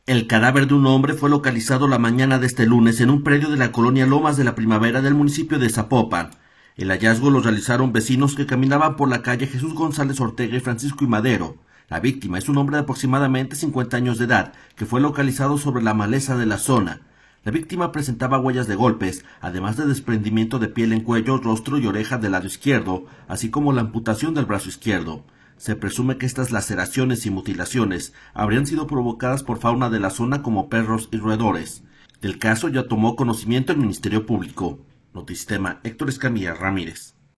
El cadáver de un hombre fue localizado la mañana de este lunes en un predio de la colonia Lomas de la Primavera del municipio de Zapopan. El hallazgo lo realizaron vecinos que caminaban por la calle Jesús González Ortega y Francisco y Madero. La víctima es un hombre de aproximadamente 50 años de edad que fue localizado sobre la maleza de la zona. La víctima presentaba huellas de golpes, además de desprendimiento de piel en cuello, rostro y oreja del lado izquierdo, así como la amputación del brazo izquierdo. Se presume que estas laceraciones y mutilaciones habrían sido provocadas por fauna de la zona como perros y roedores. Del caso ya tomó conocimiento el Ministerio Público. Notisistema, Héctor Escamilla Ramírez.